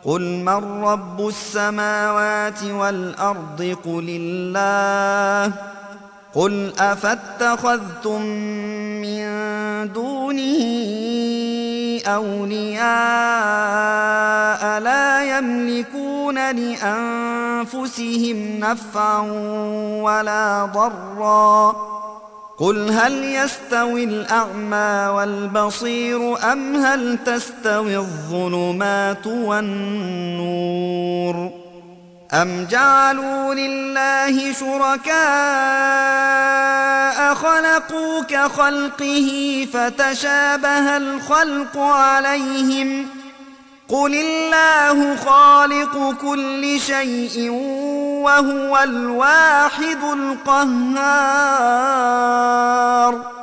قل من رب السماوات والأرض قل الله. قل أفاتخذتم من دونه أولياء لا يملكون لأنفسهم نفعا ولا ضرا. قل هل يستوي الأعمى والبصير أم هل تستوي الظلمات والنور؟ أم جعلوا لله شركاء خلقوا كخلقه فتشابه الخلق عليهم؟ قل الله خالق كل شيء وهو الواحد القهار.